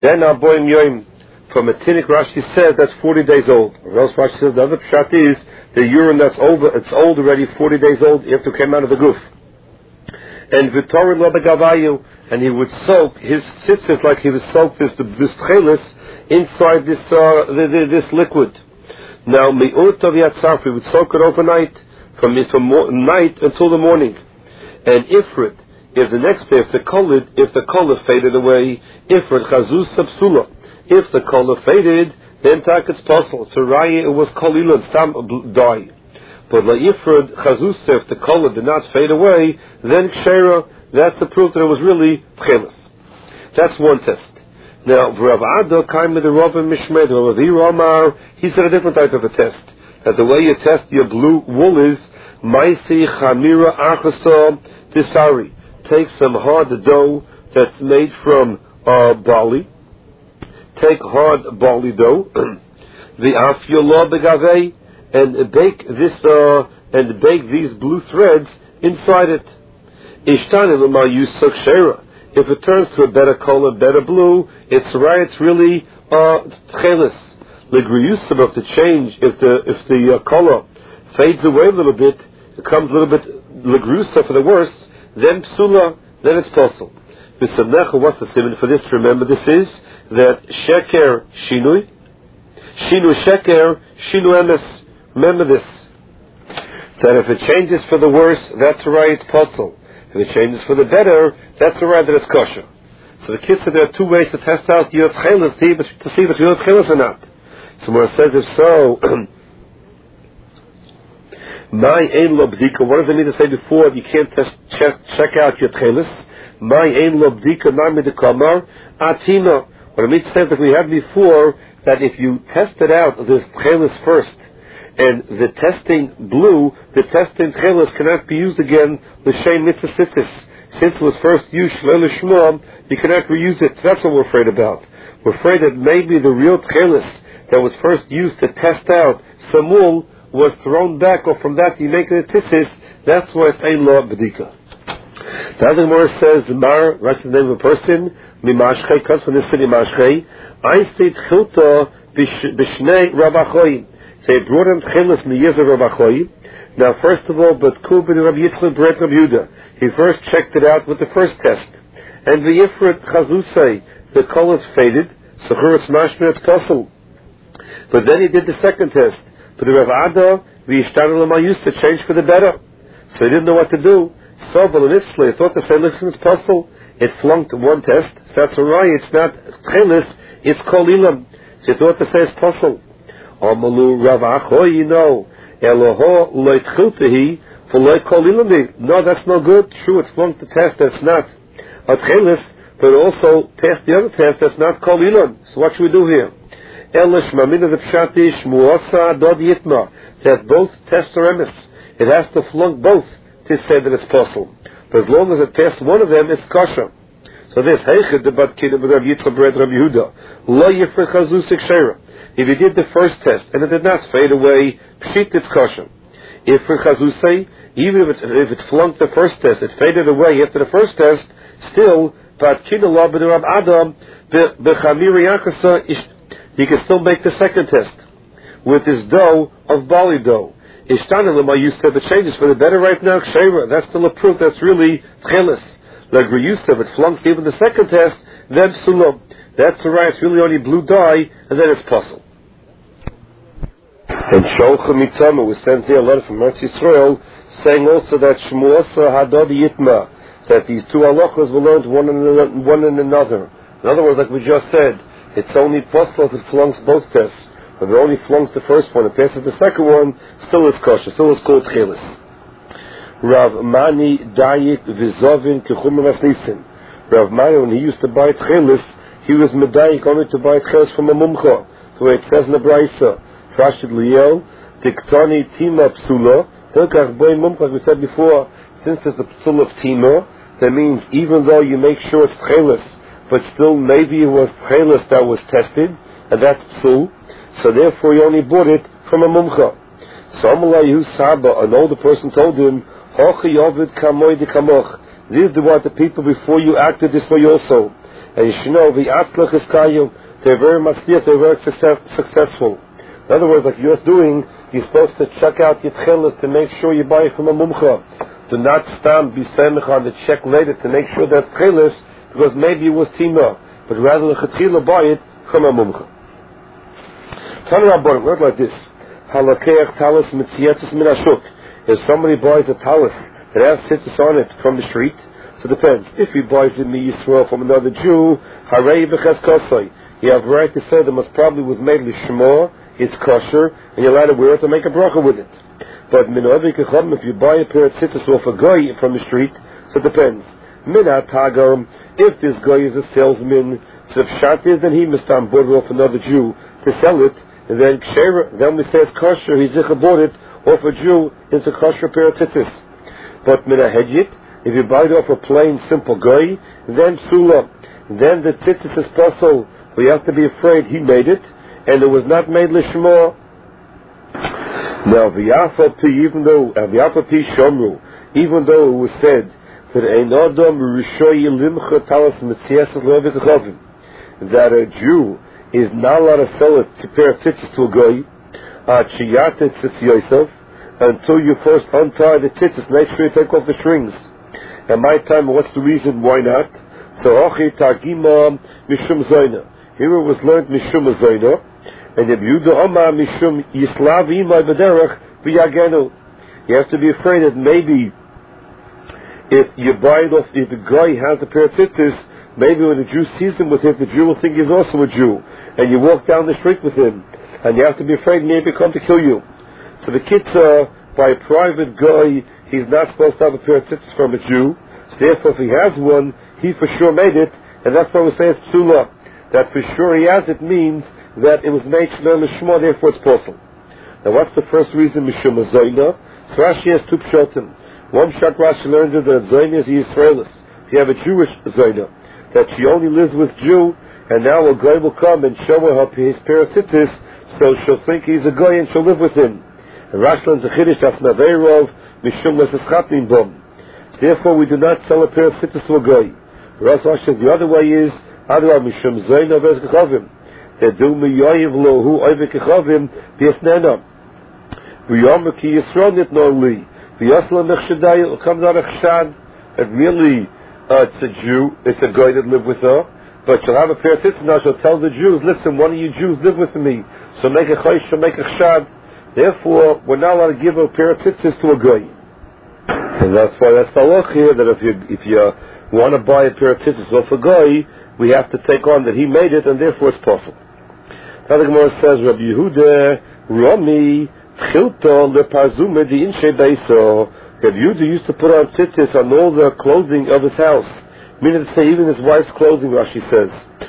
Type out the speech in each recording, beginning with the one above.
Then Aboim Yoim from a Tinnik Rashi says that's 40 days old. Or else Rashi says the other pshat is the urine that's over, it's old already, 40 days old after it came out of the goof. And Vitorin lo begavayu, and he would soak his sisters like he would soak this tchelis inside this liquid. Now mi'ut of yatzarf, he would soak it overnight from night until the morning. And ifrit, if the color faded away, ifrit chazuz sabsula. If the color faded, then tak it's possible. So raya, it was kolilan, stam dye. But la ifrit chazuz, if the color did not fade away, then kshera, that's the proof that it was really tchelis. That's one test. Now, Rav Ada came with the Rav Mishmed, Rav Amar, he said a different type of a test. That the way you test your blue wool is, Maisi Chamira Achasa Tisari. Take some hard dough that's made from barley. Take hard barley dough. The Afyolah Begavei, and bake these blue threads inside it. Ishtanim Lama Yusuk Shera. If it turns to a better color, better blue, it's right. It's really tchelis. Legriyusav, of the change, if the color fades away a little bit, it becomes a little bit legriyusav for the worse. Then psula, then it's possible. V'samnecha, what's the simon for this? Remember, this is that sheker shinui, shinu sheker, shinu emes. Remember this. That if it changes for the worse, that's right. It's possible. If it changes for the better, that's the right that it's kosher. So the kids said there are two ways to test out your tchelis, to see if you're tchelis or not. So where it says if so, my ein lo bdika, what does it mean to say before you can't check out your tchelis? My ein lo bdika nami de kamar atina. What it means to say that we had before, that if you tested out this tchelis first, and the testing tchelis cannot be used again, l'shem mitzvah sitis. Since it was first used shelo lishma, you cannot reuse it. That's what we're afraid about. We're afraid that maybe the real tchelis that was first used to test out samul was thrown back, or from that you make it a tisis. That's why it's ein lo b'dika. The other Gemara says, Mar, that's the name of a person, mimashchei, comes from the city Mashchei, I say tchilta b'shnei rabachoyim. They brought him tchelis miyez of Rav Achoy. Now, first of all, but Kubin Rav Yitzchak b'ret Rav Yehuda. He first checked it out with the first test, and the Yifrit Chazusei, the colors faded. So it's mashmir, it's possible. But then he did the second test. But the Rav Ada, the Ishtan used to change for the better. So he didn't know what to do. So Balanitzli thought to say, listen, it's possible. It flunked one test. So that's alright. It's not tchelis. It's kol ilam. So he thought to say it's possible. Amalu Rav Achoy, Eloho loitchiltehi for loikolilami. No, that's no good. True, it's flunked the test. That's not a tchelis, but also passed the other test. That's not kolilan. So what should we do here? Elish mamina the pshati shmuasa dod yitma. That both tests are emes. It has to flunk both to say that it's possible. But as long as it passed one of them, it's kosher. So this heichid debat kid of Rav Yitzchak b'red Rav Yehuda lo yifrei chazusik sheira. If you did the first test and it did not fade away, pshit it's kosher. If for chazusei, even if it flunked the first test, it faded away after the first test, still, but kinallah b'derab adam b'chamiri yakasa, he can still make the second test with his dough of barley dough. Ishtanilama, you said the changes for the better right now. Kshera, that's still a proof that's really tchelis. Like Reyusav, it flunked even the second test, then psulam. That's alright, it's really only blue dye, and then it's possible. And Sholcha Mitama was sent here a letter from Eretz Yisrael, saying also that Shmuasa Hadad Yitma, that these two halachas were learned one in another. In other words, like we just said, it's only possible if it flunks both tests. If it only flunks the first one, it passes the second one, still is kosher, still is called tchelis. Rav Mani Dayik Vizovin Kechumim Asnisin. Rav Mani, when he used to buy tchelis, he was medayik only to buy tchelis from a mumcha, the way it says in the Braisa, Trashid Liel, Tiktani Tima Psula, Hilkach Boy Mumcha, like we said before, since there's a psul of Tima, that means even though you make sure it's tchelis, but still maybe it was tchelis that was tested, and that's psul, so therefore you only bought it from a mumcha. So Amalayu Saba, an older person told him, Hochi Yovid Kamoy de Kamoch, this is what the people before you acted this way also. And you should know, v'atzlach is kayu, they're very masliach, they're very successful. In other words, like you're doing, you're supposed to check out your tchelis to make sure you buy it from a mumcha. Do not stand be semich on the check later to make sure that's tchelis, because maybe it was tima, but rather the chetchila buy it from a mumcha. Tana Rabbanan, not like this. Halakeach talis mitzietis min hashuk. If somebody buys a talis that has tzitzis on it from the street, so it depends. If he buys it mi Yisrael from another Jew, harei b'ches kosai. You have right to say that most probably was made l'shmo, it's kosher, and you're allowed to wear it to make a bracha with it. But min ovi kechom, if you buy a pair of tzitzis off a guy from the street, so it depends. Min ha'tagam, if this guy is a salesman, so if shat is, then he must border off another Jew to sell it, and then then we say it's kosher, he's bought it off a Jew, it's a kosher pair of tzitzis. But min ha'hedjit, if you buy it off a plain, simple guy, then psula, then the tzitzis is possible. We have to be afraid he made it, and it was not made lishmo. Now, even though it was said that a Jew is not allowed to sell a pair of tzitzis to a guy, until you first untie the tzitzis, make sure you take off the strings. And my time, what's the reason why not? So, here it was learned mishum zayna, and if Yehuda Omar mishum yislavi my bederach v'yagenu. You have to be afraid that maybe if you buy it off, if the guy has a pair of tzitzis, maybe when the Jew sees him with it, the Jew will think he's also a Jew, and you walk down the street with him, and you have to be afraid maybe he'll come to kill you. So the kitzah, by a private guy, he's not supposed to have a pair of tzitzis from a Jew. So therefore, if he has one, he for sure made it, and that's why we say it's psula. That for sure he has it means that it was made shelo lishmo, therefore it's possible. Now what's the first reason mishum zayna? So Rashi has two pshatim. One pshat Rashi learns that zayna is Yisraelis. If you have a Jewish zayna, that she only lives with Jew, and now a guy will come and show her his pair of tzitzis, so she'll think he's a guy and she'll live with him. And Rashi learns a chiddush that's naveirov mishum leseschatnin bom. Therefore we do not sell a pair of tzitzis to a guy. Rashi says the other way is mishum zayna v'ez kechavim. They do miyayiv lohu oive kechavim b'yasnena. V'yom ki yisron it no li. V'yasla mechshadai, it comes out of chshad. And really, it's a Jew, it's a guy that lived with her. But she'll have a pair of tzitzis now, she'll tell the Jews, listen, one of you Jews live with me. So make a chaysh, she'll make a chshad. Therefore, we're not allowed to give a pair of tzitzis to a guy. And that's why that's the look here, that if you want to buy a pair of tzitzis off a guy, we have to take on that he made it, and therefore it's possible. Now the Gemara says, Rabbi Yehuda, Rami, Chilto, Lepazume, the Inshe Beiso. Rabbi Yehuda used to put on tzitzis on all the clothing of his house. Meaning to say, even his wife's clothing, Rashi says.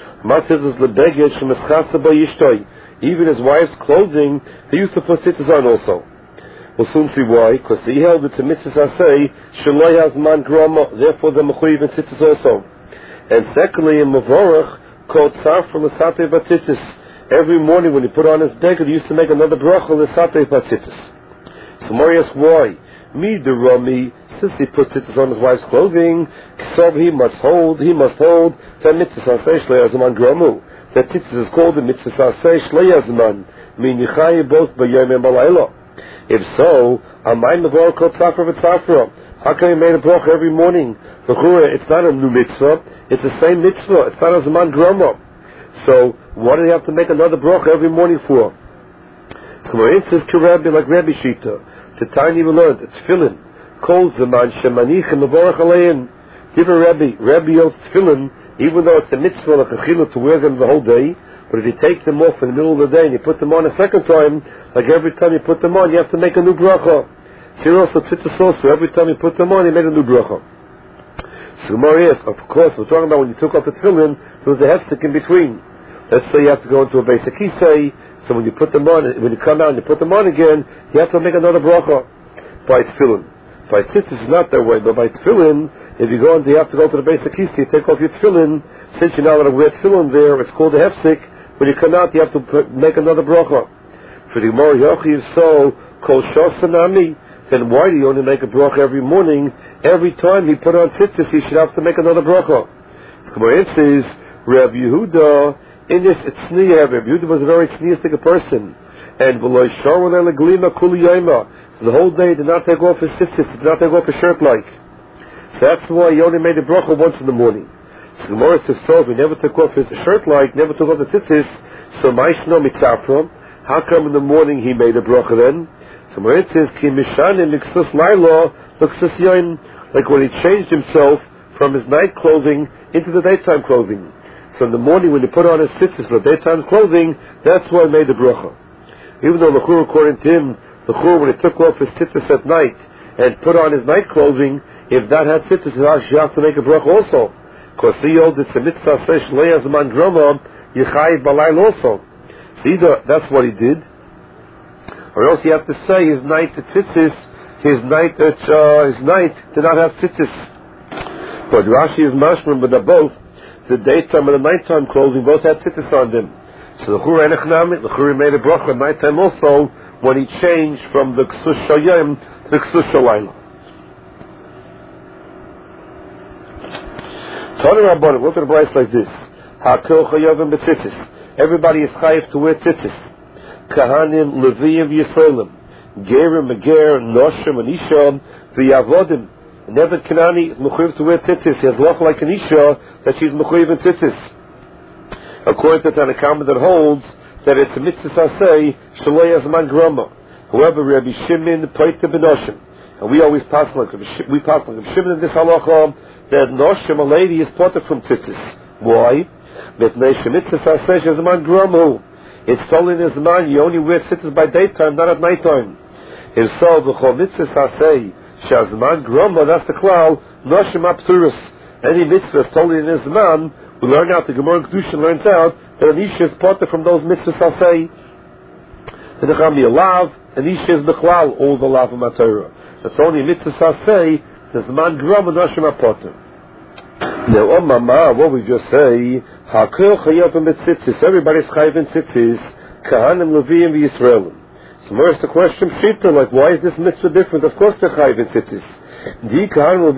Even his wife's clothing, he used to put tzitzis on also. We'll soon see why, because he held it to mitzvah say, Shaloi has man grama, therefore the mechuyev in tzitzis also. And secondly, in Mavorach, called Safra L'Satei B'Tzitzis. Every morning when he put on his beggar, he used to make another bracha L'Satei B'Tzitzis. So Mori asks why? Me the Rami, since he put tzitzis on his wife's clothing, K'sov he must hold, the mitzvah say Shlei Azman Gramu. That tzitzis is called the mitzvah say Shlei Azman. Min Yichai both B'Yom and B'Layla. If so, Amay Mavorach called Safra V'Tzafra. How come he made a bracha every morning? It's not a new mitzvah, it's the same mitzvah, it's not a Zaman Grama. So, why do they have to make another bracha every morning for? So, it says, K'Rabbi, like Rabbi Shita, the tiny we learned, it's tefillin, Kol Zaman Shemanich and Mavorach Alein. Different Rabbi yells tefillin, even though it's a mitzvah, like a chila, to wear them the whole day, but if you take them off in the middle of the day and you put them on a second time, like every time you put them on, you have to make a new bracha. Here also tzitzis also, every time you put them on, you made a new bracha. So Gemara, of course, we're talking about when you took off the tefillin, there was a hefsek in between. Let's say you have to go into a basic kisei, so when you put them on, when you come out and you put them on again, you have to make another bracha by tefillin. By tzitzis it's not that way, but by tefillin, if you go and you have to go to the basic kisei, you take off your tefillin, since you're not allowed to wear tefillin there, it's called a hefsek. When you come out, you have to make another bracha. For the Gemara Yochi is so, kol shosanami. Then why do you only make a bracha every morning? Every time he put on tzitzis, he should have to make another bracha. So Gemara says, Rabbi Yehuda, in this tzniya, Rabbi Yehuda was a very tzniistic person. And so the whole day he did not take off his tzitzis, he did not take off his shirt like. So that's why he only made a bracha once in the morning. So the Gemara says, so if he never took off his shirt like, never took off the tzitzis, so Maishno mitzafram, how come in the morning he made a bracha then? So Gemara says, Ki mishanim l'ksus laila l'ksus yain, like when he changed himself from his night clothing into the daytime clothing. So in the morning when he put on his tzitzis for daytime clothing, that's why he made the bracha. Even though L'chur, according to him, L'chur, when he took off his tzitzis at night and put on his night clothing, if that had tzitzis, he has to make a bracha also. Because he holds it's a mitzvah says Shleya Zman Groma Yechayiv Balayl also. So either that's what he did, or else you have to say his night tzitzis, his night did not have tzitzis. But Rashi is mashman, but they're both the daytime and the nighttime clothing both had tzitzis on them. So the Chur made a bracha at nighttime also when he changed from the Ksus Shayim to the Ksus Shalayla. Tana Rabbanim, look at the price like this. Hakol Chayavim b'tzitzis. Everybody is chayiv to wear tzitzis. Kahanim, Leviyim, Yisraelim. Gerim, Meger, Noshim, and Isha, V'yavodim. Never Kanani is mechuyev to wear tzitzis. He has lach like an Isha that she's mechuyev in tzitzis. According to Tanakama that holds that it's a mitzvah saseh shalei azman grama. However, Rabbi Shimon paita b'noshim, and we always pass like Rabbi Shimon in this halacha that noshim, a lady, is parted from tzitzis. Why? Mitnei shemitzvah saseh azman grama. It's told in his man you only wear tzitzis by daytime, not at nighttime. If so, v'chol mitzvah saseh shazman grama, that's the klal noshim apturus. Any mitzvah is told in his man. We learn out, the Gemara Kedushin learns out that an Isha is parted from those mitzvahs I'll say. And the Chami Alav, an Isha is Bechlal, all the Lav of Torah. That's only mitzvahs I'll say, there's man Gram and Nashim Apotem. Now, Mama, what we just say, Hakil Chayavim B'tzitzis, everybody's Chayav in Tzitzis, Kahanim Leviyim V'Yisraelim. So where's the question, Shita, like, why is this mitzvah different? Of course they're Chayav in Tzitzis. If you're going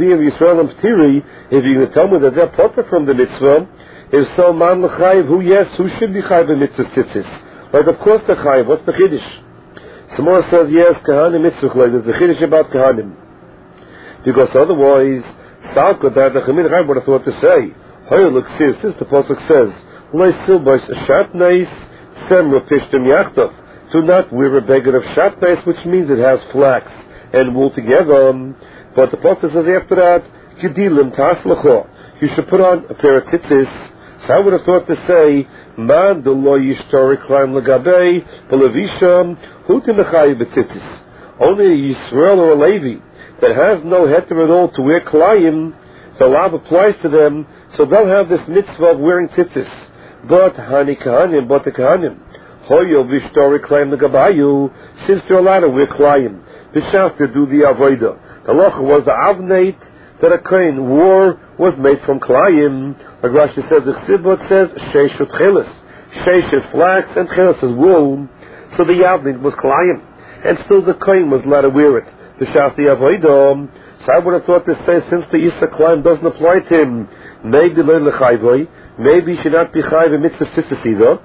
to tell me that they're proper from the mitzvah, if so, man l'chayiv, who should be chayiv in mitzvah tzitzis? Like, of course they're chayiv. What's the chiddush? Samora says, yes, kahanim mitzvah, like, there's the chiddush about kahanim. Because otherwise, Salka, that the Chamid Chaim would have thought to say, Hoy, look, since the Pasuk says, Loi silbais shatnais, sem rapishtim yachtov. Do not wear a beggar of shatnais, which means it has flax and wool together. But the Pasuk says after that, Gedilim Taslacho, you should put on a pair of tzitzis. So I would have thought to say, Man de lo yishtori klaim legabei, belavisham, hutim lechayi b'tzitzis. Only a Yisrael or a Levi that has no heter at all to wear klayim, the law applies to them, so they'll have this mitzvah of wearing tzitzis. But hani kahanim, but the kahanim, hoyo vishtori klaim legabayu, since they're allowed to wear klayim, b'shas to do the avodah. The halacha was the avnate that a kohen wore was made from klayim. Like Rashi says, the Chsibot says sheish utchelis. Sheish is flax and chelis is wool. So the avnate was klayim, and still the kohen was allowed to wear it. The shasti avodah. So I would have thought to say, since the Yisra klayim doesn't apply to him, maybe learn lechayvoi, maybe he should not be chayv in mitzvah tzitzis either.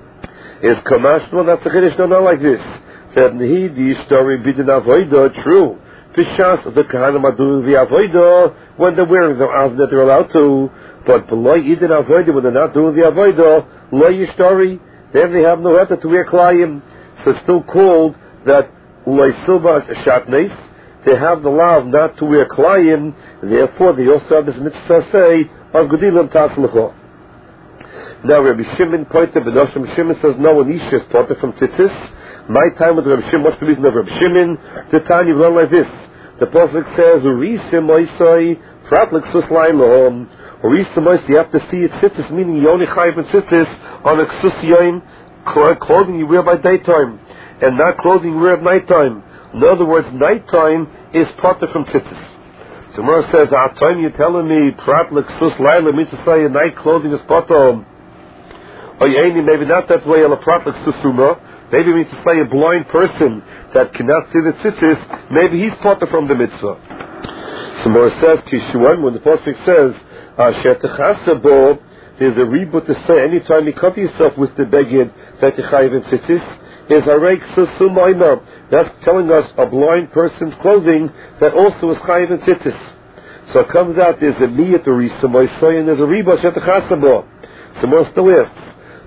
Is kamash? No, that's the chiddush. No, not like this. That he the story bidin avodah true. B'shas the kahanim are doing the avodah when they're wearing the avnei they're allowed to, but below yidin avodah when they're not doing the avodah, lo yishtori, then they have no heter to wear klayim. So it's still called that ulay silba shatneis. They have the law not to wear klayim, therefore they also have this mitzvah say of gedilim tatzlecho. Now Rabbi Shimon pointed, but Rabbi Shimon says no, an isha is parted from tzitzis. My time with Rabbi Shimon, what's the reason of Rabbi Shimon? The time you learn like this. The Prophet says, Urisim Moisai, Pratlik Suslayim Lahom. Urisim Moisai, you have to see it tzitzis, meaning you only chayiv in tzitzis on a ksus clothing you wear by daytime, and not clothing you wear at nighttime. In other words, nighttime is parted from tzitzis. So Gemara says, at time you're telling me, Pratlik Suslayim means to say a night clothing is parted. Or maybe not that way, a Pratlik Susuma. Maybe it means to say a blind person that cannot see the tzitzis, maybe he's parted from the mitzvah. So Mor says, Kishuan, when the Pasuk says, there's a reboot to say anytime you cover yourself with the beged that you chayiv in tzitzis, is harei ksusu ma'ina. That's telling us a blind person's clothing that also is chayiv in tzitzis. So it comes out there's a miyat urisa moisai and there's a reboot shetachasabo. Someone still asks,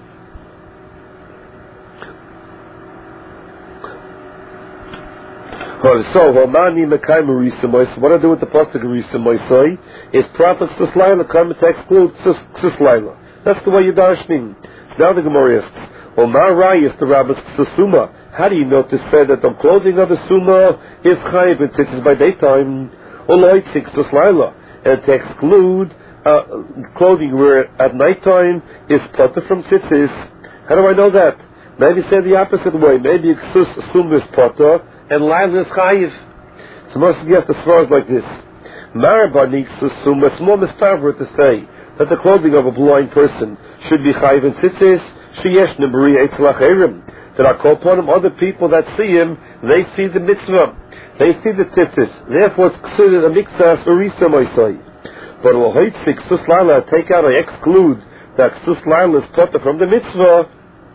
so, what I do with the pasuk Risa Moisai is prophets Suslayla come to exclude Suslayla. That's the way you dash me. Now the Gemara asks, Omar Rai is the Rabbis Susuma. How do you know to say that the clothing of the Suma is chayiv and tzitzis by daytime? Oloitzik Suslayla. And to exclude clothing where at nighttime is potter from tzitzis. How do I know that? Maybe say the opposite way. Maybe Suma is potter and Laila is chayiv. So most of you have to swear like this. Marabanik susum, a small mistaver to say that the clothing of a blind person should be chayiv and tzitzis, sheyesh nebri eitzlach erim. That I call upon him, other people that see him, they see the mitzvah. They see the tzitzis. Therefore it's considered a mixas urisa moisai. But l'hoitzik sus laila, take out, I exclude that sus laila is potter from the mitzvah.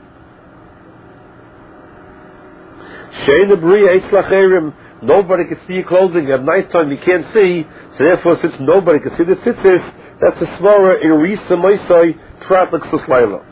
Nobody can see your clothing at nighttime. You can't see, so therefore, since nobody can see the tzitzis, that's a svara in Risa Moisai Prat L'Ksus Laila.